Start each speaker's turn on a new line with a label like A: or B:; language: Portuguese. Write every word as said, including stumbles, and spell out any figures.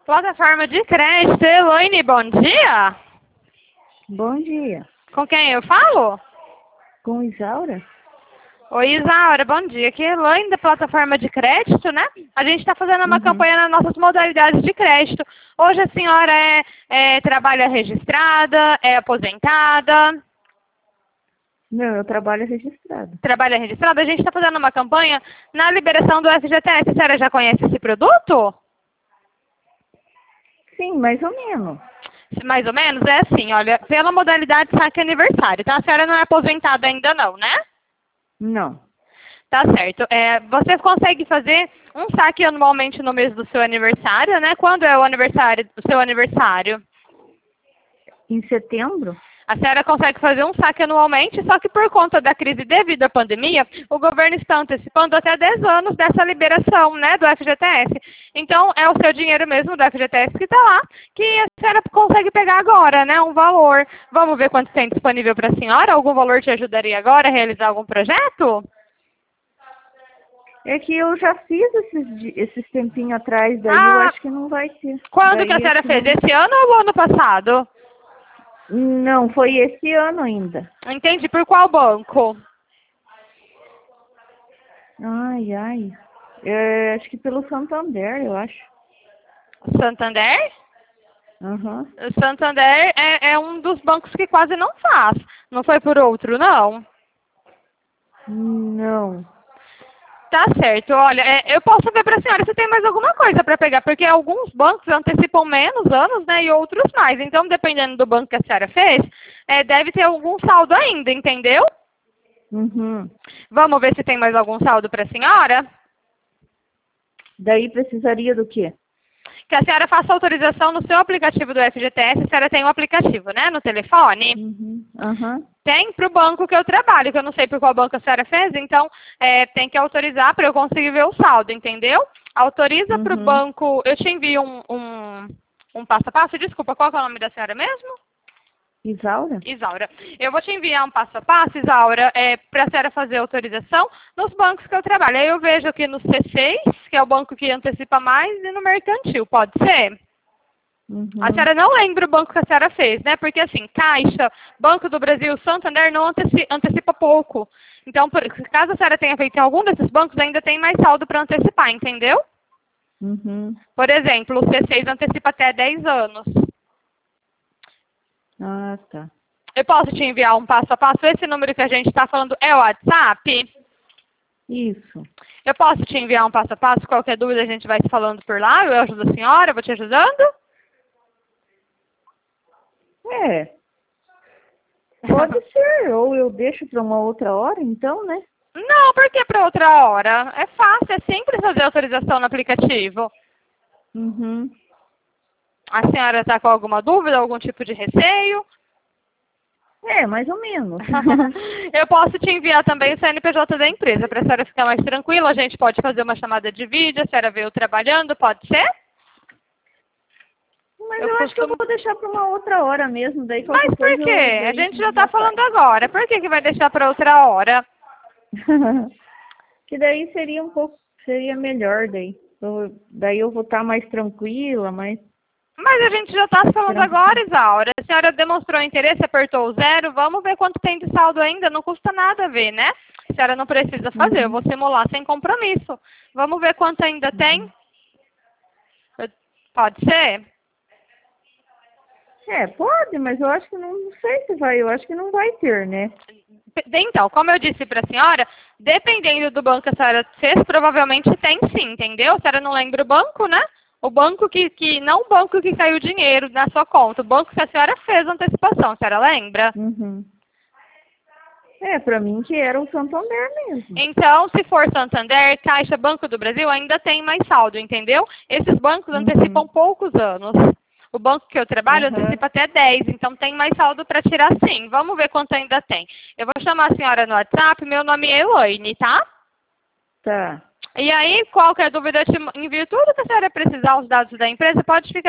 A: Plataforma de crédito, Elaine, bom dia.
B: Bom dia.
A: Com quem eu falo?
B: Com Isaura?
A: Oi, Isaura, bom dia. Aqui é Elaine da plataforma de crédito, né? A gente está fazendo uma
B: Uhum.
A: campanha nas nossas modalidades de crédito. Hoje a senhora é, é trabalha registrada, é aposentada?
B: Não, eu trabalho registrado.
A: Trabalha registrada. A gente está fazendo uma campanha na liberação do F G T S. A senhora já conhece esse produto?
B: Sim, mais ou menos.
A: Mais ou menos? É assim, olha, pela modalidade saque aniversário, tá? A senhora não é aposentada ainda não, né?
B: Não.
A: Tá certo. É, você consegue fazer um saque anualmente no mês do seu aniversário, né? Quando é o aniversário do seu aniversário?
B: Em setembro?
A: A senhora consegue fazer um saque anualmente, só que por conta da crise devido à pandemia, o governo está antecipando até dez anos dessa liberação, né, do F G T S. Então, é o seu dinheiro mesmo do F G T S que está lá, que a senhora consegue pegar agora, né, um valor. Vamos ver quanto tem disponível para a senhora? Algum valor te ajudaria agora a realizar algum projeto?
B: É que eu já fiz esses, di- esses tempinhos atrás, daí
A: Ah,
B: eu acho que não vai ter.
A: quando
B: Daí
A: que a senhora
B: acho que
A: fez?
B: não...
A: Esse ano ou o ano passado?
B: Não, foi esse ano ainda.
A: Entendi. Por qual banco?
B: Ai, ai. É, acho que pelo Santander, eu acho.
A: Santander?
B: Aham.
A: O Santander é, é um dos bancos que quase não faz. Não foi por outro, não?
B: Não.
A: Tá certo. Olha, é, eu posso ver para a senhora se tem mais alguma coisa para pegar, porque alguns bancos antecipam menos anos, né, e outros mais. Então, dependendo do banco que a senhora fez, é, deve ter algum saldo ainda, entendeu?
B: Uhum.
A: Vamos ver se tem mais algum saldo para a senhora?
B: Daí precisaria do quê?
A: Que a senhora faça autorização no seu aplicativo do F G T S. A senhora tem um aplicativo, né, no telefone?
B: Uhum. Aham.
A: Tem para o banco que eu trabalho, que eu não sei por qual banco a senhora fez, então é, tem que autorizar para eu conseguir ver o saldo, entendeu? Autoriza para o
B: Uhum.
A: banco, eu te envio um, um, um passo a passo, desculpa, qual que é o nome da senhora mesmo?
B: Isaura?
A: Isaura. Eu vou te enviar um passo a passo, Isaura, é, para a senhora fazer autorização nos bancos que eu trabalho. Aí eu vejo aqui no C seis, que é o banco que antecipa mais, e no Mercantil, pode ser?
B: Uhum.
A: A senhora não lembra o banco que a senhora fez, né? Porque assim, Caixa, Banco do Brasil, Santander não anteci- antecipa pouco. Então, por- caso a senhora tenha feito em algum desses bancos, ainda tem mais saldo para antecipar, entendeu?
B: Uhum.
A: Por exemplo, o C seis antecipa até dez anos.
B: Ah, tá.
A: Eu posso te enviar um passo a passo? Esse número que a gente está falando é o WhatsApp?
B: Isso.
A: Eu posso te enviar um passo a passo? Qualquer dúvida a gente vai se falando por lá. Eu ajudo a senhora, eu vou te ajudando?
B: É. Pode ser, ou eu deixo para uma outra hora, então, né?
A: Não, por que para outra hora? É fácil, é simples fazer autorização no aplicativo.
B: Uhum.
A: A senhora está com alguma dúvida, algum tipo de receio?
B: É, mais ou menos.
A: Eu posso te enviar também o C N P J da empresa, para a senhora ficar mais tranquila. A gente pode fazer uma chamada de vídeo, a senhora veio trabalhando, pode ser?
B: Mas
A: Eu
B: eu, acho que eu
A: costumo-
B: vou deixar para uma outra hora mesmo, daí qualquer
A: Mas por
B: coisa
A: quê?
B: eu-
A: A
B: daí
A: gente já está
B: faz.
A: falando agora. Por que, que vai deixar para outra hora?
B: Que daí seria um pouco, seria melhor daí. Eu- daí eu vou estar mais tranquila, mais...
A: Mas a gente já está falando
B: Tranquilo.
A: agora, Isaura. A senhora demonstrou interesse, apertou o zero. Vamos ver quanto tem de saldo ainda. Não custa nada ver, né? A senhora não precisa fazer. Eu vou simular sem compromisso. Vamos ver quanto ainda tem? Pode ser?
B: É, pode, mas eu acho que não, não sei se vai, eu acho que não vai ter, né?
A: Então, como eu disse para a senhora, dependendo do banco que a senhora fez, provavelmente tem sim, entendeu? A senhora não lembra o banco, né? O banco que, que não o banco que caiu dinheiro na sua conta, o banco que a senhora fez a antecipação, a senhora lembra?
B: Uhum. É, pra mim que era o Santander mesmo.
A: Então, se for Santander, Caixa, Banco do Brasil, ainda tem mais saldo, entendeu? Esses bancos
B: Uhum.
A: antecipam poucos anos. O banco que eu trabalho
B: Uhum.
A: antecipa até dez, então tem mais saldo para tirar sim. Vamos ver quanto ainda tem. Eu vou chamar a senhora no WhatsApp, meu nome é Elaine, tá?
B: Tá.
A: E aí, qualquer dúvida, eu te envio tudo que a senhora precisar, os dados da empresa, pode ficar